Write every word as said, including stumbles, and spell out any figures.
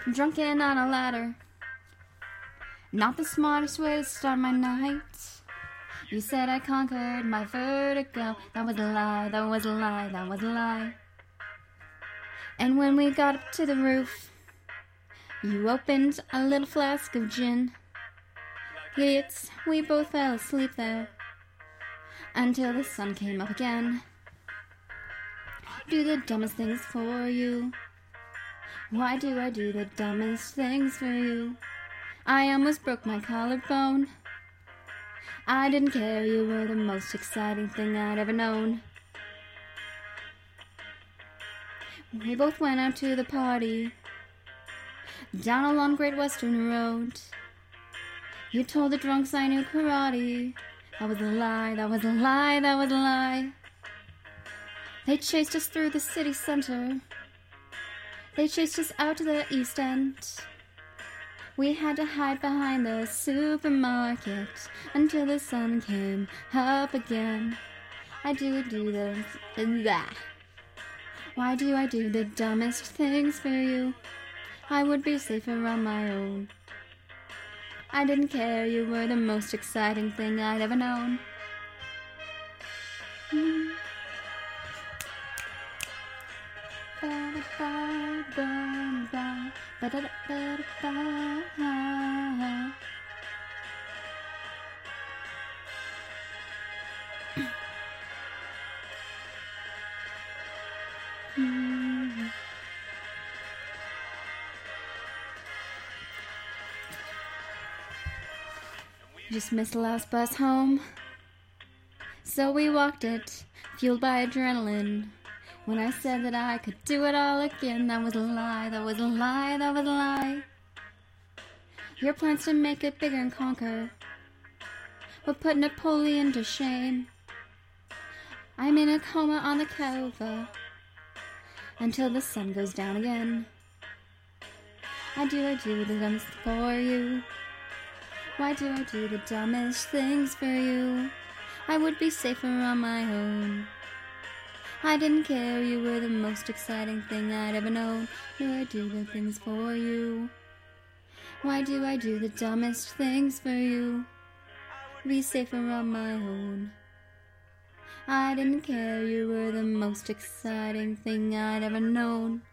drunken on a ladder. Not the smartest way to start my night. You said I conquered my vertigo. That was a lie, that was a lie, that was a lie. And when we got up to the roof, you opened a little flask of gin. Idiots, we both fell asleep there until the sun came up again. Do the dumbest things for you. Why do I do the dumbest things for you? I almost broke my collarbone. I didn't care, you were the most exciting thing I'd ever known. We both went out to the party down along Great Western Road. You told the drunks I knew karate. That was a lie, that was a lie, that was a lie. They chased us through the city center. They chased us out to the East End. We had to hide behind the supermarket until the sun came up again. I do do the that. Why do I do the dumbest things for you? I would be safer on my own. I didn't care, you were the most exciting thing I'd ever known. Mm. Ba-da-ba-ba-ba, ba-da-da-ba-da-ba. Mm. Just missed the last bus home, so we walked it, fueled by adrenaline. When I said that I could do it all again, that was a lie, that was a lie, that was a lie. Your plans to make it bigger and conquer will put Napoleon to shame. I'm in a coma on the Cova until the sun goes down again. I do, I do the dumbest for you. Why do I do the dumbest things for you? I would be safer on my own. I didn't care, you were the most exciting thing I'd ever known. Do I do the things for you? Why do I do the dumbest things for you? Be safer on my own. I didn't care, you were the most exciting thing I'd ever known.